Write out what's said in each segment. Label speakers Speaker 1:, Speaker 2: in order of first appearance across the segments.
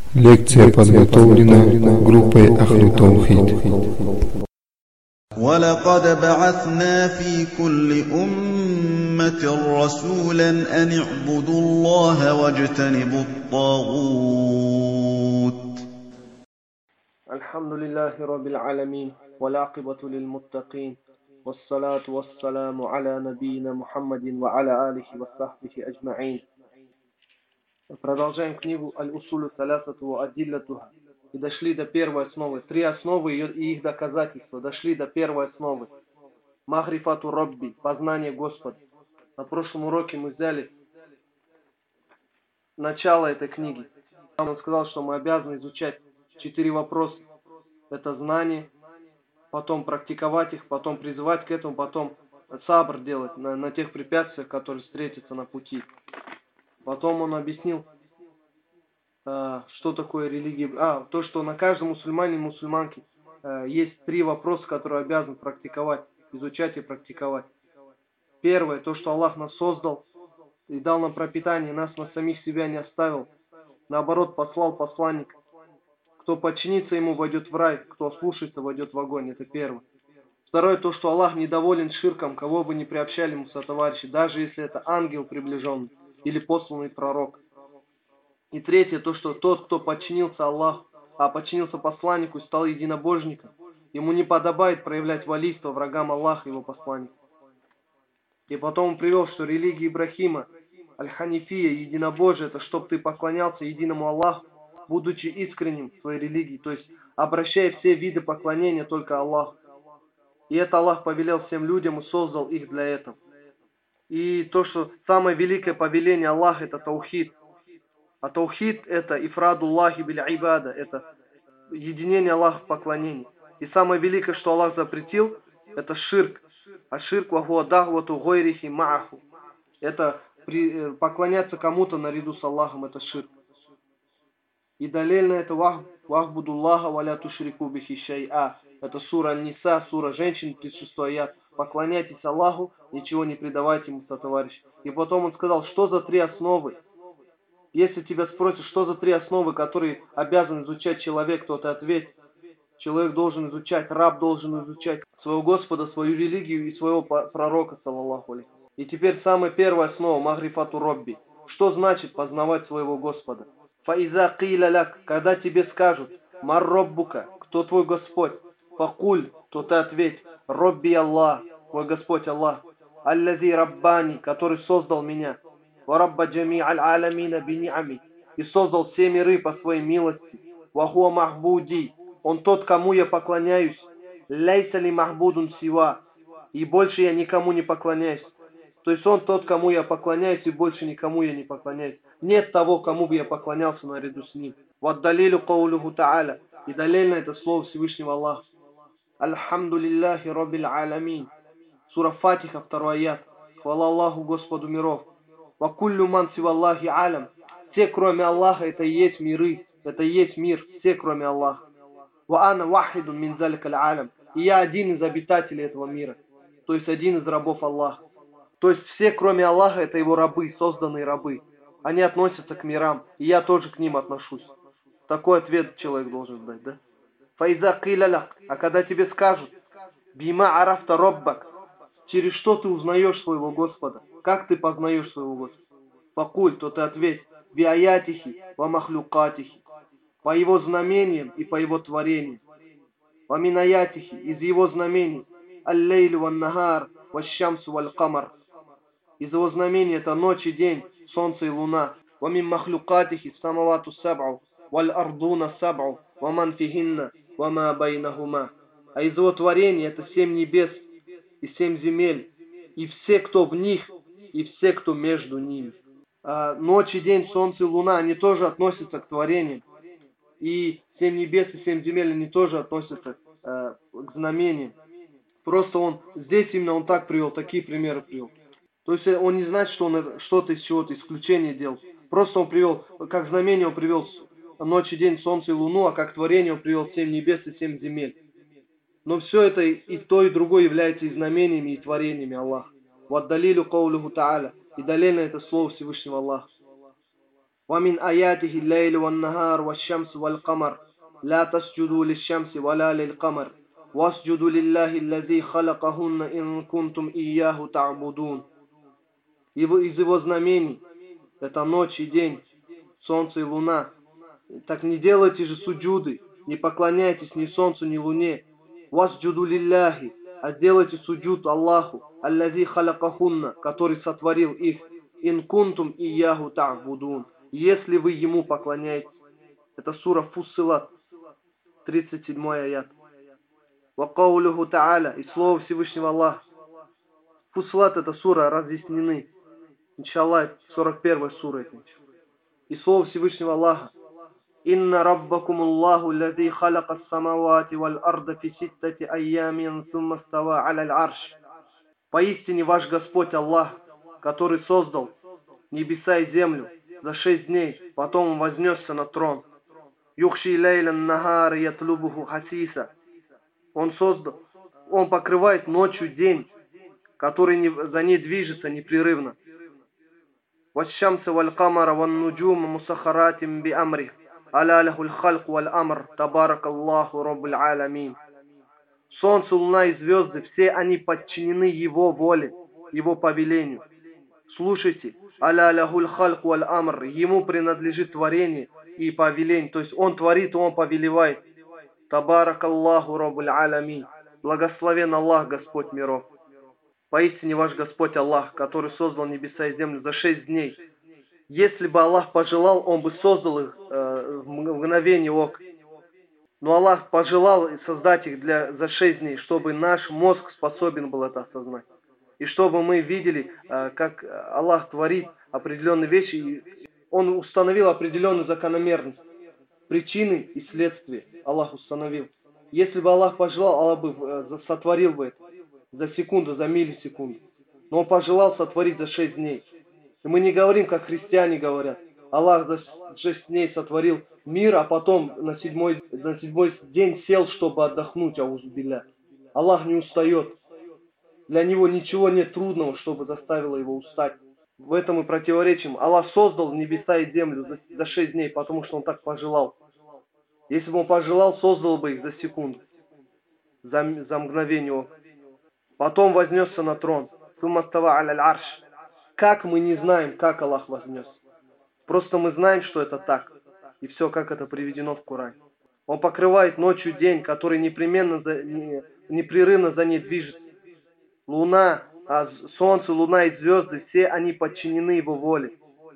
Speaker 1: Лекция подготовлена группой Ахлю Таухид.
Speaker 2: وَلَقَدْ بَعَثْنَا فِي كُلِّ أُمَّةٍ رَّسُولًا أَنِ اعْبُدُوا اللَّهَ وَاجْتَنِبُوا الطَّاغُوتَ.
Speaker 3: الحمد لله رب العالمين والعاقبة للمتقين والصلاة والسلام على نبينا محمد وعلى آله وصحبه أجمعين. Продолжаем книгу Аль-Усулю Салясату ва Адиллятуха. И дошли до первой основы. Три основы и их доказательства. Дошли до первой основы. Махрифату Робби. Познание Господа. На прошлом уроке мы взяли начало этой книги. Он сказал, что мы обязаны изучать 4 вопроса. Это знание, потом практиковать их, потом призывать к этому, потом сабр делать на тех препятствиях, которые встретятся на пути. Потом он объяснил, что такое религия. То, что на каждом мусульмане и мусульманке есть 3 вопроса, которые обязан практиковать, изучать и практиковать. Первое, то, что Аллах нас создал и дал нам пропитание, нас на самих себя не оставил. Наоборот, послал посланника. Кто подчинится ему, войдет в рай, кто слушается, войдет в огонь. Это первое. Второе, то, что Аллах недоволен ширком, кого бы ни приобщали ему сотоварищи, даже если это ангел приближенный или посланный пророк. И третье, то, что тот, кто подчинился Аллаху, подчинился посланнику и стал единобожником, ему не подобает проявлять валийство врагам Аллаха и его посланника. И потом он привел, что религия Ибрахима, Аль-Ханифия, единобожие, это чтобы ты поклонялся единому Аллаху, будучи искренним в своей религии, то есть обращая все виды поклонения только Аллаху. И это Аллах повелел всем людям и создал их для этого. И то, что самое великое повеление Аллаха, это таухид. А таухид это ифрадуллахи биль ибада, это единение Аллаха в поклонении. И самое великое, что Аллах запретил, это ширк. А ширк вахуа дахвату гойрихи мааху. Это поклоняться кому-то наряду с Аллахом, это ширк. И далее это вахбудуллаха валя тушрику бихи шай'a. Это сура Ниса, сура женщин, 36 аят. Поклоняйтесь Аллаху, ничего не предавайте ему сотоварищ. И потом он сказал, что за 3 основы. Если тебя спросят, что за 3 основы, которые обязан изучать человек, то ты ответь. Человек должен изучать, раб должен изучать своего Господа, свою религию и своего пророка, саллаллаху алейхи. И теперь самая первая основа, махрифату Робби. Что значит познавать своего Господа? Фаиза киля ляк, когда тебе скажут, мар роббука, кто твой Господь? Факуль, то ты ответь, Робби Аллах, мой Господь Аллах. Аллази раббани, который создал меня. Варабба джами аль-алямина бини'ами, и создал все миры по своей милости. Вахуа махбуди, он тот, кому я поклоняюсь. Ляйса ли махбудун сива, и больше я никому не поклоняюсь. То есть он тот, кому я поклоняюсь, и больше никому я не поклоняюсь. Нет того, кому бы я поклонялся наряду с ним. Ваддалилю каулюху та'аля, и далильно это слово Всевышнего Аллаха. Альхамду лилляхи роббил аламин. Сура Фатиха, 2 аят. Хвала Аллаху, Господу миров. Вакуллю ман сиваллахи алям. Все, кроме Аллаха, это и есть миры. Это и есть мир. Все, кроме Аллаха. Ва ана вахидун мин заликаль алям. И я один из обитателей этого мира. То есть один из рабов Аллаха. То есть все, кроме Аллаха, это его рабы, созданные рабы. Они относятся к мирам. И я тоже к ним отношусь. Такой ответ человек должен дать, да? Фаиза киляляк. А когда тебе скажут, бима арафта роббак, через что ты узнаешь своего Господа? Как ты познаешь своего Господа? Факуль, то ты ответь, би аятихи ва махлюкатихи, по его знамениям и по его творениям. Ва мин аятихи, из его знамений, аль-лейлю ван нагар, ва щамсу валь камар. Из его знамений это ночь и день, солнце и луна. Ва мин махлюкатихи самавату саб'у, валь ардуна саб'у, ва ман фихинна, ва ма байнахума. А из его творения это 7 небес и 7 земель, и все, кто в них, и все, кто между ними. Ночь и день, солнце и луна, они тоже относятся к творениям. И 7 небес и 7 земель, они тоже относятся к знамениям. Просто он здесь именно он так привел, такие примеры привел. То есть он не знает, что он что-то из чего-то исключение делал. Просто он привел, как знамение он привел ночь и день, солнце и луну, а как творение он привел 7 небес и 7 земель. Но все это и то, и другое является и знамениями, и творениями Аллаха. Ваддалилю каулюху та'аля. И далее это слово Всевышнего Аллаха. وَمِنْ آيَاتِهِ اللَّيْلُ وَالنَّهَارُ وَالشَّمْسُ وَالْقَمَرُ لَا تَسْجُدُوا لِلشَّمْسِ وَلَا لِلْقَمَرِ وَاسْجُدُوا لِلَّهِ الَّذِي خَلَقَهُنَّ إِن كُنتُمْ إِيَّاهُ تَعْبُدُونَ. Из его знамений это ночь и день, солнце и луна. Так не делайте же суджуды, не поклоняйтесь ни солнцу, ни луне. Васджуду лилляхи, а делайте суджуд Аллаху, аллази халакахунна, который сотворил их. Ин кунтум ияху та'будун, если вы ему поклоняетесь. Это сура Фуссилат, 37 аят. Ва каулюху та'аля, и слово Всевышнего Аллаха. Фуссилат это сура разъяснены. Иншаллах, 41 сура это. И слово Всевышнего Аллаха. Инна раббакум Аллаху лази халака ас-самавати валь арда фи ситтати айямин сумма става аля аль-арш. Поистине ваш Господь Аллах, который создал небеса и землю за 6 дней, потом он вознесся на трон. Юхши лейлян нахар ятлубуху хасиса. Он покрывает ночью день, который за ней движется непрерывно. Ващамса валь камара ван нуджума мусахаратим би амрих. Аля лахуль халк валь амр. Табаракаллаху раббуль аламин. Солнце, луна и звезды, все они подчинены его воле, его повелению. Слушайте, аля лахуль халк валь амр. Ему принадлежит творение и повеление. То есть он творит, он повелевает. Табаракаллаху раббуль аламин. Благословен Аллах, Господь миров. Поистине ваш Господь Аллах, который создал небеса и землю за 6 дней. Если бы Аллах пожелал, он бы создал их в мгновение ока. Но Аллах пожелал создать их за 6 дней, чтобы наш мозг способен был это осознать. И чтобы мы видели, как Аллах творит определенные вещи, и Он установил определенную закономерность. Причины и следствия Аллах установил. Если бы Аллах пожелал, Аллах бы сотворил бы это за секунду, за миллисекунду. Но Он пожелал сотворить за 6 дней. И мы не говорим, как христиане говорят. Аллах за 6 дней сотворил мир, а потом на седьмой день сел, чтобы отдохнуть, аузубилля. Аллах не устает. Для Него ничего нет трудного, чтобы заставило Его устать. В этом мы противоречим. Аллах создал небеса и землю за 6 дней, потому что Он так пожелал. Если бы Он пожелал, создал бы их за секунду, за мгновение ока. Потом вознесся на трон. Как мы не знаем, как Аллах вознес? Просто мы знаем, что это так. И все, как это приведено в Коране. Он покрывает ночью день, который непрерывно за ней движется. Солнце, луна и звезды, все они подчинены Его воле.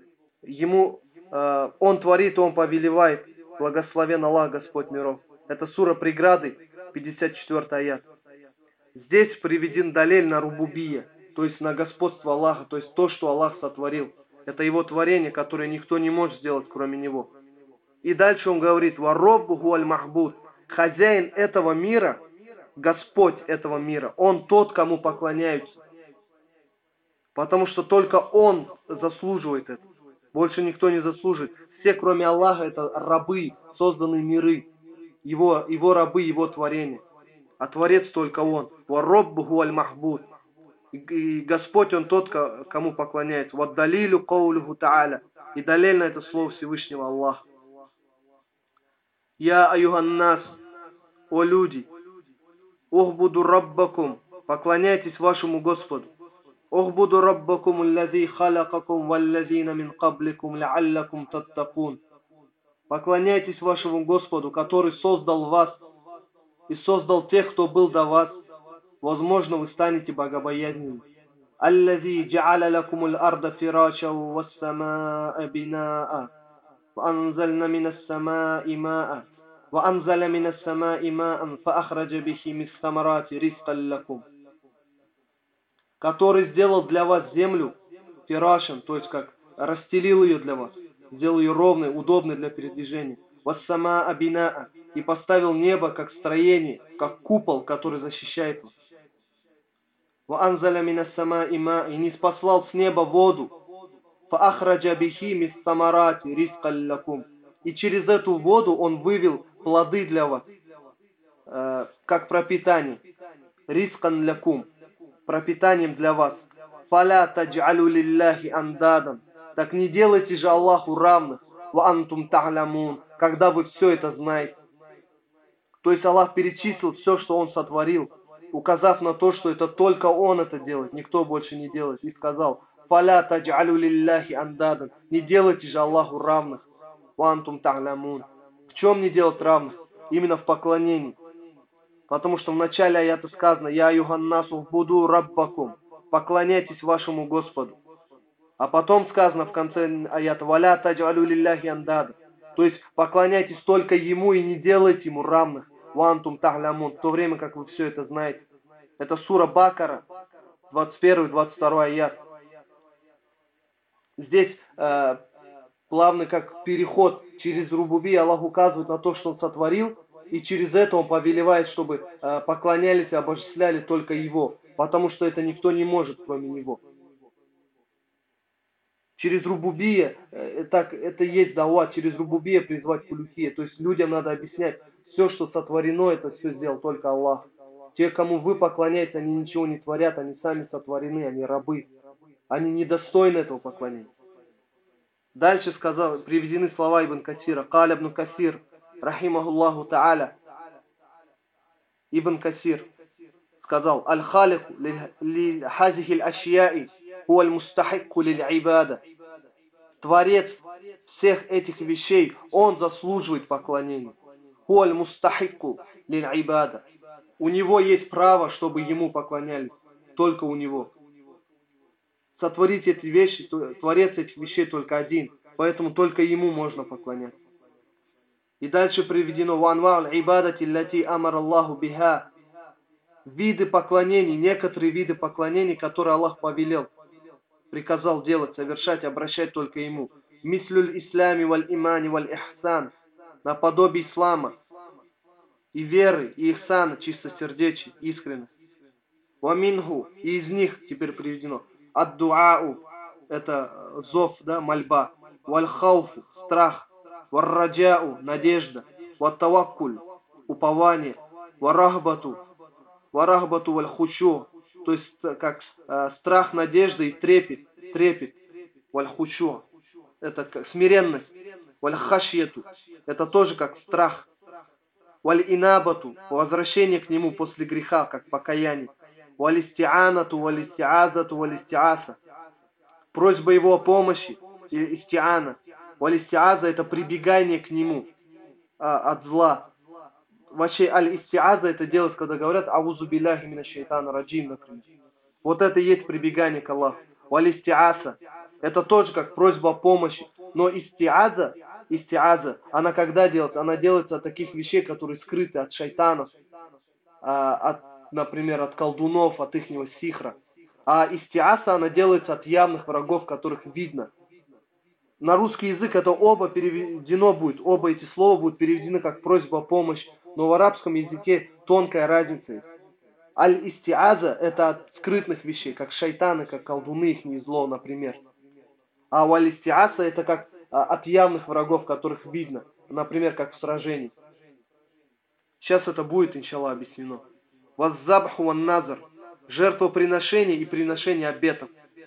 Speaker 3: Он творит, Он повелевает. Благословен Аллах, Господь миров. Это сура преграды, 54 аят. Здесь приведен далель на рубубия, то есть на господство Аллаха, то есть то, что Аллах сотворил. Это Его творение, которое никто не может сделать, кроме Него. И дальше он говорит: «Варроббуху аль-махбуд». Хозяин этого мира, Господь этого мира, Он тот, кому поклоняются. Потому что только Он заслуживает это. Больше никто не заслуживает. Все, кроме Аллаха, это рабы, созданные миры. Его рабы, Его творение. А Творец только Он. «Варроббуху аль-махбуд». И Господь, Он тот, кому поклоняется. «Ваддалилю каулюху та'аля». И далель на это слово Всевышнего Аллаха. «Я аюганнас», о люди, «Ухбуду раббакум», поклоняйтесь вашему Господу. «Ухбуду раббакум аллази халакакум валлазина мин кабликум ла'аллакум таттакун». Поклоняйтесь вашему Господу, который создал вас и создал тех, кто был до вас. Возможно, вы станете богобоязненными. «Аллази джа'аля лакум аль-арда фирача вассамаа бина'a ва'анзальна минас-сама'i ма'a ва'анзаля минас-сама'i ма'ан фа'ахраджа бихи мис-самарати рискаль лакум». Который сделал для вас землю фирашем, то есть как расстелил ее для вас, сделал ее ровной, удобной для передвижения. «Вассамаа бина'a», и поставил небо как строение, как купол, который защищает вас. «Ва'анзаля минас-сама'i ма'a», и ниспослал с неба воду. «Фа'ахраджа бихи мис-самарати рискаль лакум», и через эту воду Он вывел плоды для вас, как пропитание. «Рискан лакум», пропитанием для вас. «Фаля тадж'алю лилляхи андадан», Так не делайте же Аллаху равных, ва антум та'лямун, когда вы все это знаете. То есть Аллах перечислил все, что Он сотворил, указав на то, что это только Он это делает, никто больше не делает. И сказал: «Фаля тадж'алю лилляхи андадан». Не делайте же Аллаху равных. «Ва антум та'лямун». В чем не делать равных? Именно в поклонении. Потому что в начале аята сказано: «Я юханнасу буду раббакум». Поклоняйтесь вашему Господу. А потом сказано в конце аята: «Валя тадж'алю лилляхи андадан». То есть поклоняйтесь только Ему и не делайте Ему равных. «Вантум та'лямун», в то время как вы все это знаете. Это сура Бакара, 21-22 аят. Здесь плавный как переход через рубуби, Аллах указывает на то, что Он сотворил, и через это Он повелевает, чтобы поклонялись и обожествляли только Его, потому что это никто не может, кроме Него. Через рубубия, это есть дауа, через рубубия призвать к улюхия. То есть людям надо объяснять, все, что сотворено, это все сделал только Аллах. Те, кому вы поклоняетесь, они ничего не творят, они сами сотворены, они рабы. Они недостойны этого поклонения. Дальше приведены слова Ибн Касира. Каля ибн Касир, рахимахуллаху та'аля. Ибн Касир сказал: «Аль-халику ли-хазихи аль-ашьяи хуа аль-мустахикку лиль-ибада». Творец всех этих вещей, Он заслуживает поклонения. Хуа аль-мустахикку лиль-ибада. У Него есть право, чтобы Ему поклонялись. Только у Него. Сотворить эти вещи, Творец этих вещей только один. Поэтому только Ему можно поклоняться. И дальше приведено: «Ванва аль-ибадати лати амар Аллаху биха». Виды поклонений, некоторые виды поклонений, которые Аллах повелел, приказал делать, совершать, обращать только Ему. Мислюль ислями валь имани валь ихсан. Наподобие ислама и веры, и ихсана, чистосердечия, искренность. Ваминху, и из них теперь приведено: ад-дуау, это зов, да, мольба. Валь-хауфу, страх. Вар-раджау, надежда. Ват-таваккуль, упование. Вар-рахбату валь-хушу, то есть как страх, надежда и трепет. Валь-хушу, это как смиренность. Валь-хашьету, это тоже как страх. Валь-инабату, возвращение к Нему после греха, как покаяние. Валь-истианату, валь-истиазату, валь-истиаса, просьба Его о помощи, или истиана. Валь-истиаза, это прибегание к Нему от зла. Вообще, аль-истиаза это делать, когда говорят «Аузу билляхи мина шайтана раджим», например. Вот это и есть прибегание к Аллаху. Валь-истиаса, это тоже как просьба о помощи. Но истиаза, она когда делается? Она делается от таких вещей, которые скрыты от шайтанов, например, от колдунов, от ихнего сихра. А истиаса, она делается от явных врагов, которых видно. На русский язык это оба переведено будет, оба эти слова будут переведены как просьба о помощи, но в арабском языке тонкая разница есть. Аль-истиаза это от скрытных вещей, как шайтаны, как колдуны, их зло, например. А валь-истиаса это как от явных врагов, которых видно, например, как в сражении. Сейчас это будет, иншаллах, объяснено. Ваззабху ван-назар, жертвоприношение и приношение обетов.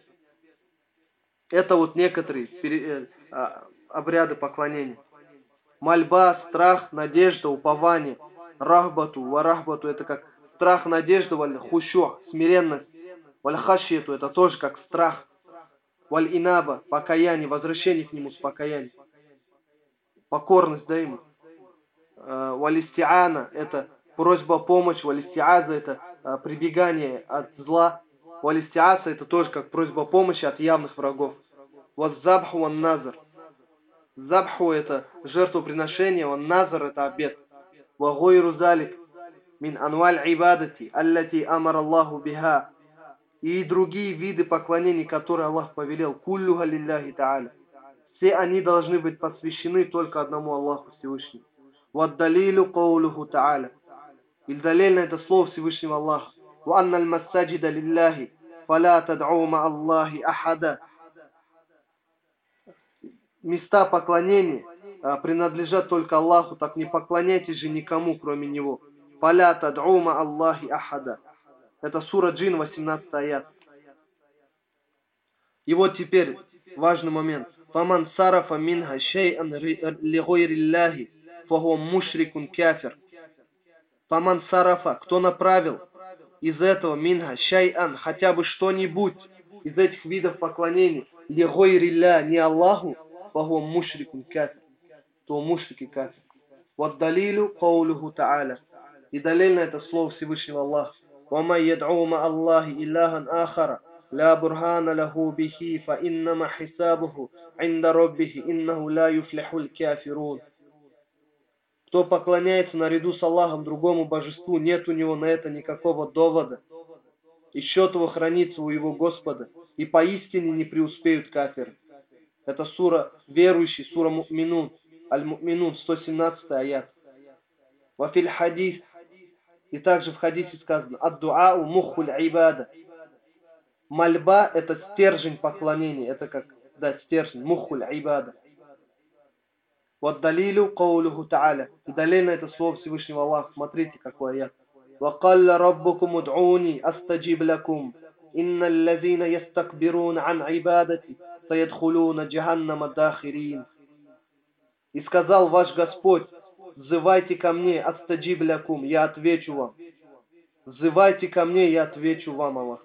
Speaker 3: Это вот некоторые обряды поклонения. Мольба, страх, надежда, упование. Рахбату, варахбату, это как страх, надежда, валь-хушу, смиренность. Валь-хашьету, это тоже как страх. Валь-инаба, покаяние, возвращение к Нему с покаянием. Покорность, да, Ему. Валь-истиана, это просьба о помощи. Валь-истиаза, это прибегание от зла. Валь-истиаса, это тоже как просьба о помощи от явных врагов. Ваззабху ван-назар. Забху это жертвоприношение, ван-назар это обет. Вагойру залик мин анваль ибадати аллати амар Аллаху биха. И другие виды поклонений, которые Аллах повелел. Куллюха лилляхи та'аля. Все они должны быть посвящены только одному Аллаху Всевышнему. Ваддалилю каулюху та'аля. И далильно это слово Всевышнего Аллаха. وأن المساجد لله فلا تدعوا مع الله أحدا. Места поклонения принадлежат только Аллаху, так не поклоняйтесь же никому, кроме Него. فلا تدعوا مع الله أحدا. Это сура Джин, 18 аят. И вот теперь важный момент. Фаман сарафа минха шей'ан ли гойриллахи, фахуа мушрикун кафир. Фаман сарафа, кто направил из этого минха шей'ан, хотя бы что-нибудь из этих видов поклонений, ли гойрилля, не Аллаху, фахуа мушрикун кафир, то мушрик и кафир. Вот далилю каулюху та'аля. И далильно это слово Всевышнего Аллаха. وَمَا يَدْعُوا مَعَ اللَّهِ إِلَهًا آخَرَ لَا بُرْهَانَ لَهُ بِهِ فَإِنَّمَا حِسَابُهُ عِنْدَ رَبِّهِ إِنَّهُ لَا يُفْلِحُ الْكَافِرُونَ. Кто поклоняется наряду с Аллахом другому божеству, нет у него на это никакого довода. И счет его хранится у его Господа. И поистине не преуспеют кафиры. Это сура верующий, сура Му'минун. Аль-Му'минун, 117 аят. Вафиль хадис. И также в хадисе сказано: «Ад-дуау мухуль айбада». Мольба – это стержень поклонения. Это как, да, стержень. Мухуль айбада. Вот далилю каулюху та'аля. И далиль на это слово Всевышнего Аллаха. Смотрите, какой аят. «Вакалля раббукум уд'уни астаджиб лакум. Инна аллазина ястакбирун ан айбадати саядхулуна джаханнама дахирин». И сказал ваш Господь: «Взывайте ко мне, астаджиб лякум, я отвечу вам». Взывайте ко мне, я отвечу вам, Аллах.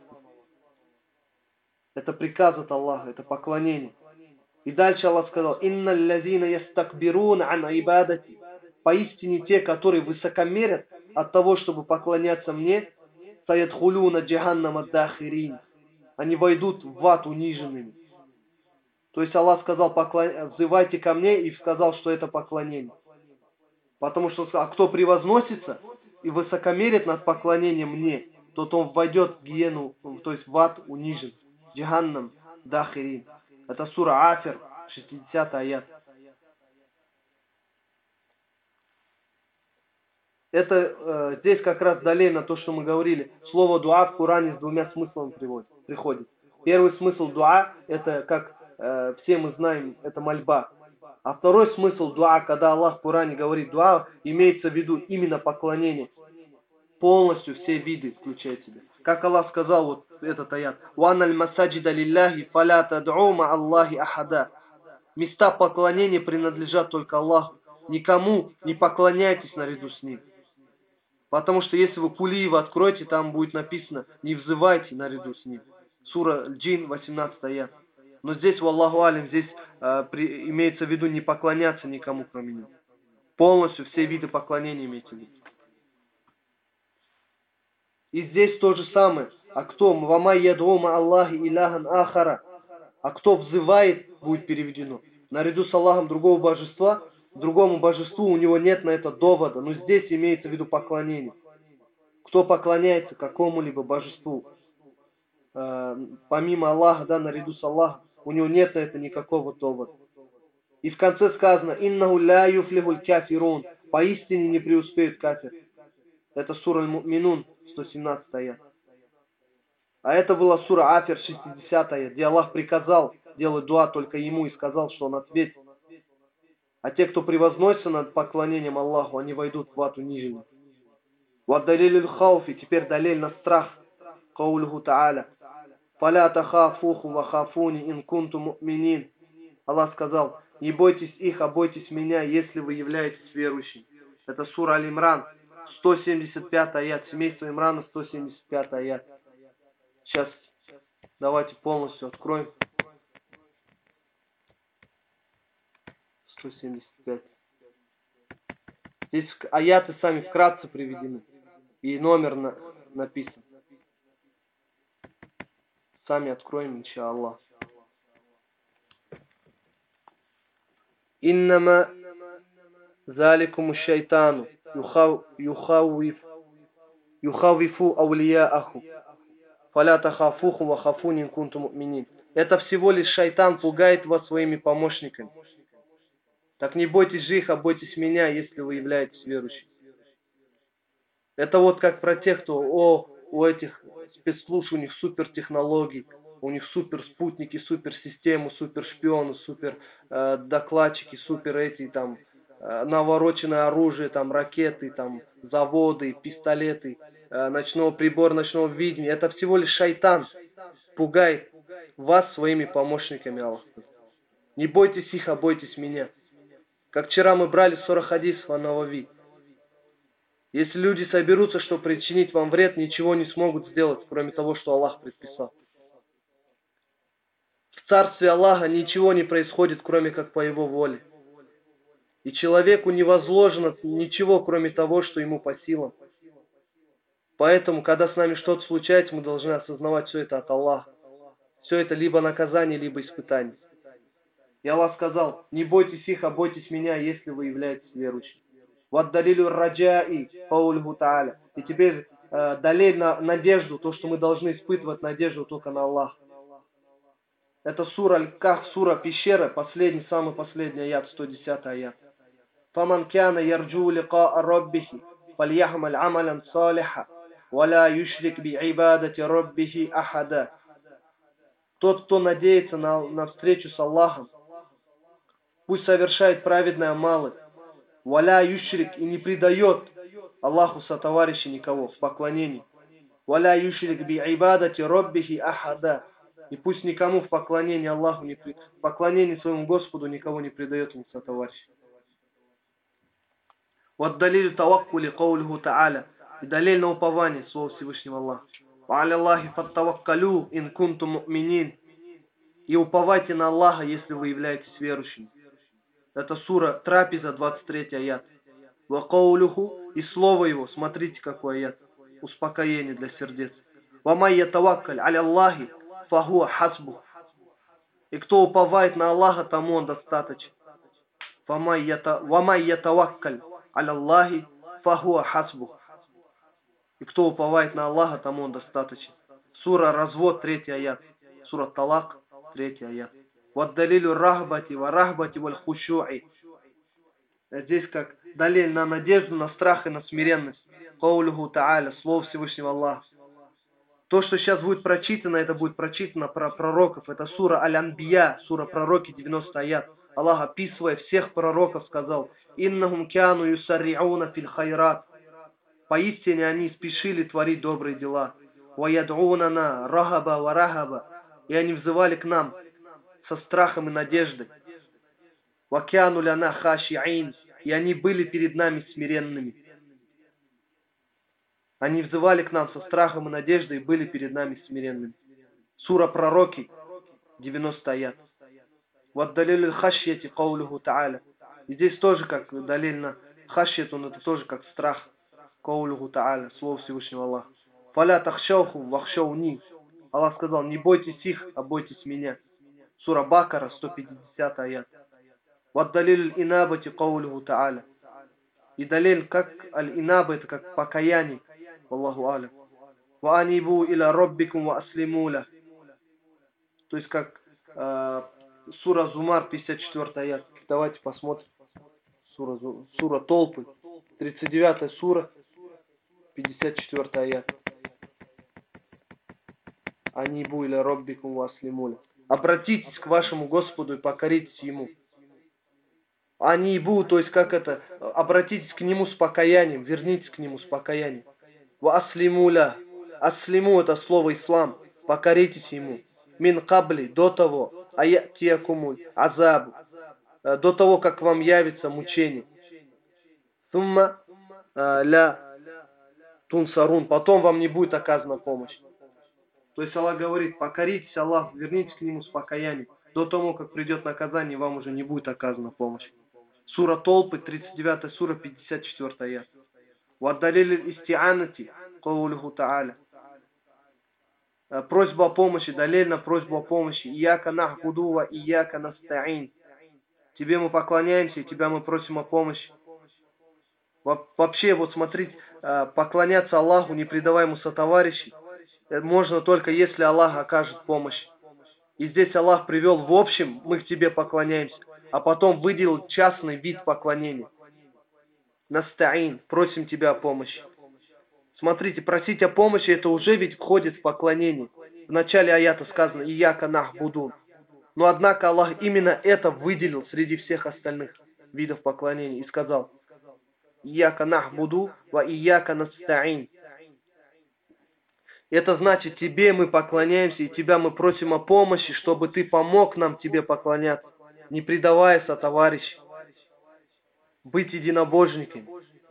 Speaker 3: Это приказ от Аллаха, это поклонение. И дальше Аллах сказал: «Инна аллазина ястакбирун ан айбадати». Поистине те, которые высокомерят от того, чтобы поклоняться мне, саядхулуна джаханнама дахирин. Они войдут в ад униженными. То есть Аллах сказал: «Взывайте ко мне», и сказал, что это поклонение. Потому что кто превозносится и высокомерит над поклонением мне, тот он войдет в гиену, то есть в ад унижен. Джаханнам дахирин. Это сура Афир, 60 аят. Это здесь как раз далее на то, что мы говорили. Слово дуа в Коране с двумя смыслами приходит. Первый смысл дуа, это, как все мы знаем, это мольба. А второй смысл дуа, когда Аллах в Коране говорит дуа, имеется в виду именно поклонение. Полностью все виды включает в себя. Как Аллах сказал, вот этот аят: «Уанна аль-масаджида лилляхи фаля тад'у ма Аллахи ахада». Места поклонения принадлежат только Аллаху. Никому не поклоняйтесь наряду с Ним. Потому что если вы Кулиева откроете, там будет написано: «Не взывайте наряду с Ним». Сура Джин, 18 аят. Но здесь, валлаху алим, здесь имеется в виду не поклоняться никому, кроме Него. Полностью все виды поклонения имеется в виду. И здесь то же самое. А кто? «Вама яд'ума Аллахи иляхан ахара». А кто взывает, будет переведено. Наряду с Аллахом другого божества, другому божеству у него нет на это довода. Но здесь имеется в виду поклонение. Кто поклоняется какому-либо божеству, помимо Аллаха, да, наряду с Аллахом, у него нет на это никакого довода. И в конце сказано: «Иннаху ля юфлихуль кафирун». Поистине не преуспеют кафир. Это сура Аль-Му'минун, 117 аят. А это была сура Афир, 60 аят, где Аллах приказал делать дуа только Ему и сказал, что Он ответит. А те, кто превозносится над поклонением Аллаху, они войдут в ад униженный. Вот далиль хауфи, теперь далиль на страх. Каулюху та'аля. «Фаля тахафуху ва хафуни ин кунту му'минин». Аллах сказал: «Не бойтесь их, а бойтесь меня, если вы являетесь верующим». Это сура Аль-Имран, 175 аят. Семейство Имрана, 175 аят. Сейчас давайте полностью откроем. 175. Здесь аяты сами вкратце приведены. И номер написан. Сами откроем, иншаллах. «Иннама заликуму шайтану юхавифу аулияаху. Фаля тахафуху ва хафунин кунту му'минин». Это всего лишь шайтан пугает вас своими помощниками. Так не бойтесь же их, а бойтесь меня, если вы являетесь верующими. Это вот как про тех, кто у этих спецслужб, у них супертехнологии, у них супер спутники, супер системы, супер шпионы, супер докладчики, супер эти там навороченное оружие, там ракеты, там заводы, пистолеты, ночного прибора, ночного видения. Это всего лишь шайтан пугает вас своими помощниками, Аллах. Не бойтесь их, а бойтесь меня. Как вчера мы брали 40 хадисов о Навави. Если люди соберутся, чтобы причинить вам вред, ничего не смогут сделать, кроме того, что Аллах предписал. В царстве Аллаха ничего не происходит, кроме как по Его воле. И человеку не возложено ничего, кроме того, что ему по силам. Поэтому, когда с нами что-то случается, мы должны осознавать все это от Аллаха. Все это либо наказание, либо испытание. И Аллах сказал: не бойтесь их, а бойтесь меня, если вы являетесь верующим. Ваддалилю раджаи каулиху тааля. И теперь далиль на надежду, то, что мы должны испытывать надежду только на Аллаха. Это сура Аль-Кахф, сура пещера, последний, самый последний аят, 110 аят. فَمَنْ كَانَ يَرْجُو لِقَاءَ رَبِّهِ فَلْيَعْمَلْ عَمَلًا صَالِحًا وَلَا يُشْرِكْ بِعِبَادَةِ رَبِّهِ أَحَدًا. Тот, кто надеется на встречу с Аллахом, пусть совершает праведные амалы, وَلَا يُشْرِكْ, и не предает Аллаху сотоварища никого в поклонении. وَلَا يُشْرِكْ بِعِبَادَةِ رَبِّهِ أَحَدًا. И пусть никому в поклонении Аллаху, в поклонении своему Господу никого не предает ему сотоварища. Вот далилю таваккули каулиху тааля. И далиль на упование, слово Всевышнего Аллаха. Ва аля Аллахи фаттаваккалю ин кунтум му'минин. И уповайте на Аллаха, если вы являетесь верующими. Это сура Трапеза, 23 аят. Ва каулуху, и слово его, смотрите какой аят. Успокоение для сердец. Ва май ятаваккаль аля Аллахи фахуа хасбу. И кто уповает на Аллаха, тому он достаточен. Ва май ятаваккаль аля Аллахи фахуа хасбу. И кто уповает на Аллаха, тому он достаточен. Сура Развод, 3 аят. Сура Талак, 3 аят. Ваддалилю рахбати ва рахбати валь хушуи. Здесь как далиль на надежду, на страх и на смиренность. Каулюху тааля, слово Всевышнего Аллаха. То, что сейчас будет прочитано, это будет прочитано про пророков. Это сура Аль-Анбия, сура пророки, 90 аят. Аллах, описывая всех пророков, сказал: «Иннахум кяну юсарри'уна фил хайрат». Поистине они спешили творить добрые дела. «Ва яд'унана рагаба ва рагаба». И они взывали к нам со страхом и надеждой. «Ва кяну ляна хаши'ин». И они были перед нами смиренными. Они взывали к нам со страхом и надеждой и были перед нами смиренными. Сура Пророки, 90 аят. Вот далиль хашьяти каулюху тааля. И здесь тоже как далиль на хашьят, он это тоже как страх. Каулюху тааля, слово Всевышнего Аллаха. Фаля тахшаухум вахшауни. Аллах сказал: не бойтесь их, а бойтесь меня. Сура Бакара, 150 аят. Вот далиль инабати каулюху тааля. И далиль как аль-инаба, это как покаяние. Аллаху алям. Ва анибу иля роббикум ва аслимуля. То есть как сура Зумар, 54 аят. Давайте посмотрим. Сура Толпы, 39 сура, 54 аят. Анибу иля роббикум ва аслимуля. Обратитесь к вашему Господу и покоритесь Ему. Анибу, то есть как это? Обратитесь к Нему с покаянием, вернитесь к Нему с покаянием. Ва аслимуля. Аслиму — это слово ислам. Покоритесь Ему. Мин кабли, до того, аятиякумуль, азабу, до того, как вам явится мучение. Сумма ля тунсарун, потом вам не будет оказана помощь. То есть Аллах говорит: покоритесь Аллаху, вернитесь к Нему с покаянием. До того, как придет наказание, вам уже не будет оказана помощь. Сура Толпы, 39 сура, 54 аят. Ваддалиль истианати каулюху тааля. Просьба о помощи, далиль на просьбу о помощи. Ияка нахбуду ва ияка настаин. Тебе мы поклоняемся, и тебя мы просим о помощи. Вообще, вот смотрите, поклоняться Аллаху, не предавая ему сотоварищей, можно только если Аллах окажет помощь. И здесь Аллах привел в общем: мы к тебе поклоняемся, а потом выделил частный вид поклонения. Настаин, просим тебя о помощи. Смотрите, просить о помощи, это уже ведь входит в поклонение. В начале аята сказано: «Ияка нахбудун». Но однако Аллах именно это выделил среди всех остальных видов поклонения и сказал: «Ияка нахбуду ва ияка настаин». Это значит, тебе мы поклоняемся, и тебя мы просим о помощи, чтобы ты помог нам тебе поклоняться, не предавая сотоварищей, быть единобожниками.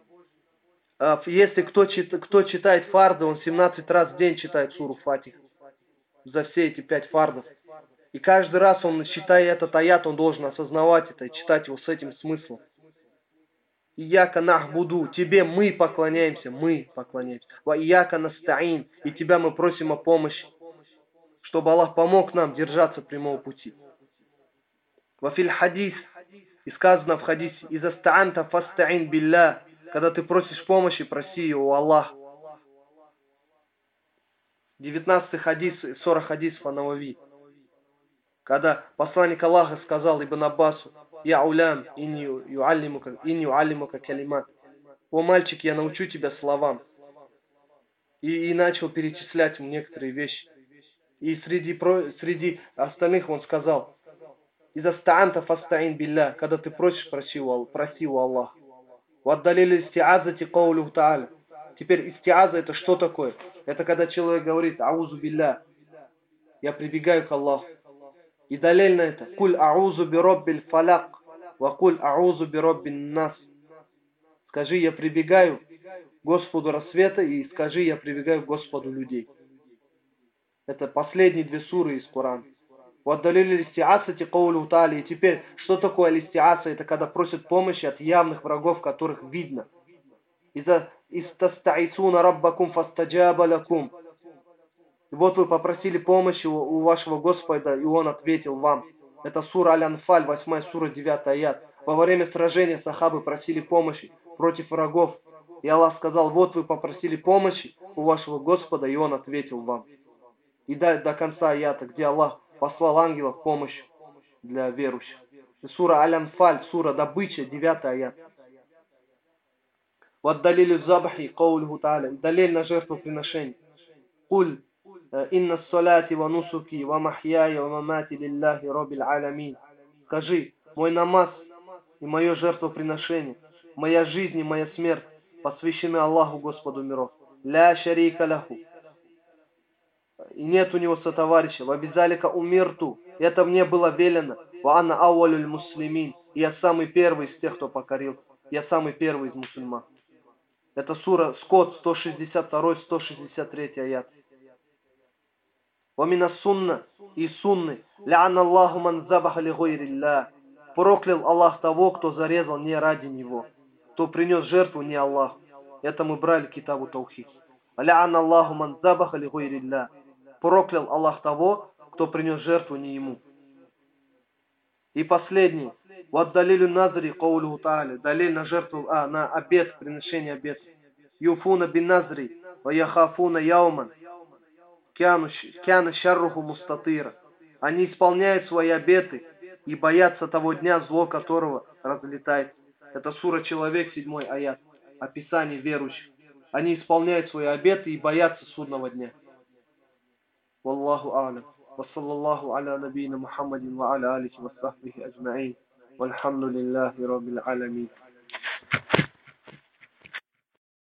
Speaker 3: Если кто читает фарды, он 17 раз в день читает суру Фатих за все эти 5 фардов. И каждый раз он, читая этот аят, он должен осознавать это и читать его с этим смыслом. Ияка нахбуду, тебе мы поклоняемся, Ва ияка настаин, и тебя мы просим о помощи, чтобы Аллах помог нам держаться прямого пути. Вафиль хадис, и сказано в хадисе, иза стаанта фастаин билля, когда ты просишь помощи, проси ее у Аллаха. 19 хадис, 40 хадисов Ан-Навави. Когда посланник Аллаха сказал Ибн Аббасу, «Я улям, инни юаллимука калимат». «О, мальчик, я научу тебя словам». И начал перечислять ему некоторые вещи. И среди остальных он сказал, «Иза стаанта фастаин билля», когда ты просишь, проси у Аллаха. «Ваддалили истиазати каулюху та'аля». Теперь истиаза это что такое? Это когда человек говорит, «Аузу билля», я прибегаю к Аллаху. И далее на это, «Куль аузу би роббиль фаляк, ва куль аузу би роббин нас». Скажи, я прибегаю к Господу рассвета, и скажи, я прибегаю к Господу людей. Это последние 2 суры из Корана. «Ваддалили истиасати каулюху та'аля». И теперь, что такое истиаса? Это когда просят помощи от явных врагов, которых видно. «Иза истастаисуна раббакум фастаджаба лакум». И вот вы попросили помощи у вашего Господа, и Он ответил вам. Это сура Аль-Анфаль, 8 сура, 9 аят. Во время сражения сахабы просили помощи против врагов. И Аллах сказал, вот вы попросили помощи у вашего Господа, и Он ответил вам. И до конца аята, где Аллах послал ангелов в помощь для верующих. И сура Аль-Анфаль, сура добыча, 9 аят. Вот далилю забахи, каулюху та'аля. Далиль на жертвоприношение. Куль инна ссаляти ва нусуки ва махьяя ва мамати лилляхи роббиль алямин. Скажи, мой намаз и мое жертвоприношение, моя жизнь и моя смерть посвящены Аллаху, Господу миров. Ля шарика лаху. И нет у него сотоварища. Ва бизалика умирту. Это мне было велено. Ва анна ауалюль муслимин. И я самый первый из тех, кто покорил. Я самый первый из мусульман. Это сура Скот, 162-163 аят. Вамина сунна и сунны. Ля'анна Аллаху ман забаха ли гойрилля. Проклял Аллах того, кто зарезал не ради него. Кто принес жертву не Аллах. Это мы брали китабу Таухид. Ля'анна Аллаху ман забаха ли гойрилля. Проклял Аллах того, кто принес жертву не ему. И последний. Вот далилю назри каулюху та'аля. Далиль на жертву, на обет, приношение обета. Юфуна бин назри. Ва яхафуна яуман. Кяна шарруху мустатира. Они исполняют свои обеты и боятся того дня, зло которого разлетает. Это сура Человек, 7 аят. Описание верующих. Они исполняют свои обеты и боятся судного дня. Валлаху а'лям. وصلى الله على نبينا محمد وعلى آله وصحبه أجمعين والحمد لله رب العالمين.